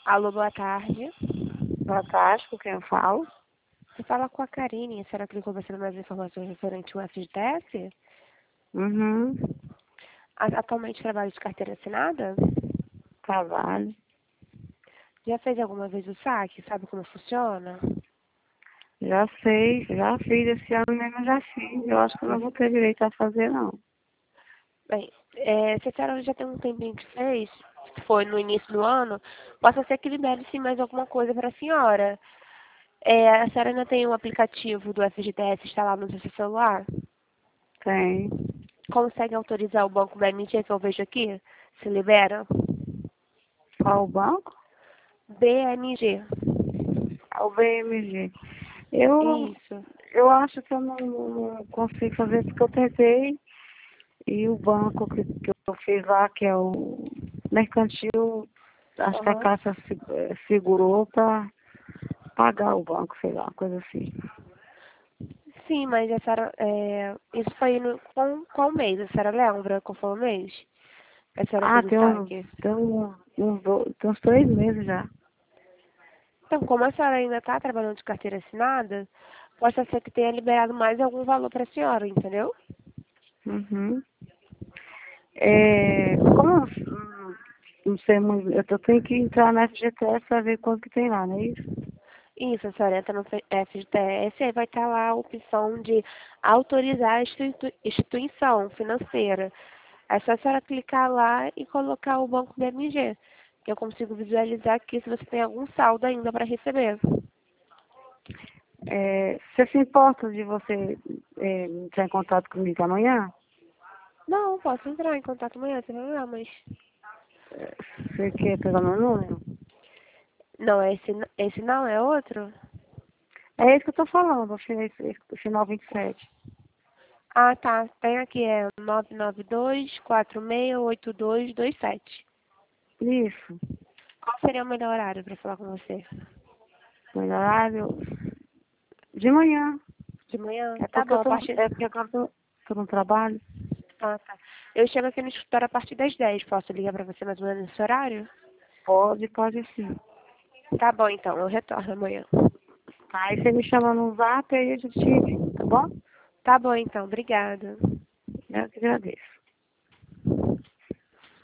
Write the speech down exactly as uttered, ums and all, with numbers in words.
Alô, boa tarde. Boa tarde, com quem eu falo? Você fala com a Karine. Será que ele conversando mais informações referente ao F G T S? Uhum, A- Atualmente trabalha de carteira assinada? trabalho. Já fez alguma vez o saque? Sabe como funciona? Já sei, já fiz esse ano mesmo, já fiz. Eu acho que eu não vou ter direito a fazer, não. Bem, é, se a senhora já tem um tempinho que fez, que foi no início do ano, possa ser que libere sim mais alguma coisa para a senhora. É, a senhora ainda tem um aplicativo do F G T S instalado no seu celular? Tem. Consegue autorizar o banco B M G que eu vejo aqui? Se libera? Qual o banco? B M G. É o B M G. Eu, Isso. eu acho que eu não, não consigo fazer porque eu tentei. E o banco que, que eu fiz lá, que é o mercantil, acho que a Aham. Caixa se- eh, segurou para pagar o banco, sei lá, coisa assim. Sim, mas a senhora, é, isso foi no, qual, qual mês? A senhora lembra qual foi o mês? Que a senhora Ah, fez o tem uns, saque? tem uns, uns, do- tem uns três meses já. Então, como a senhora ainda está trabalhando de carteira assinada, pode ser que tenha liberado mais algum valor para a senhora, entendeu? Uhum. É, como eu não não sei muito, eu tô- tenho que entrar na F G T S para ver quanto que tem lá, não é isso? Isso, a senhora entra no F G T S e vai estar lá a opção de autorizar a institui- instituição financeira. É só a senhora clicar lá e colocar o banco B M G, que eu consigo visualizar aqui se você tem algum saldo ainda para receber. É, você se importa de você é, entrar em contato comigo amanhã? Não, posso entrar em contato amanhã, sem problemas. É, você quer pegar meu número? Não, esse, n- esse não é outro? É isso que eu tô falando, o final, esse final vinte e sete. Ah, tá. Tem aqui, é nove nove dois, quatro seis oito dois dois sete. Isso, Qual seria o melhor horário para falar com você? no horário de manhã. De manhã? É Tá porque bom, eu a tô, partir... é porque agora eu tô, tô no trabalho. Ah, tá. Eu chego aqui no escritório a partir das dez. Posso ligar para você mais ou menos nesse horário? Pode, pode sim. Tá bom, então. Eu retorno amanhã. Tá, aí você me chama no zap e aí a gente te liga, tá bom? Tá bom, então. Obrigada. Eu que agradeço.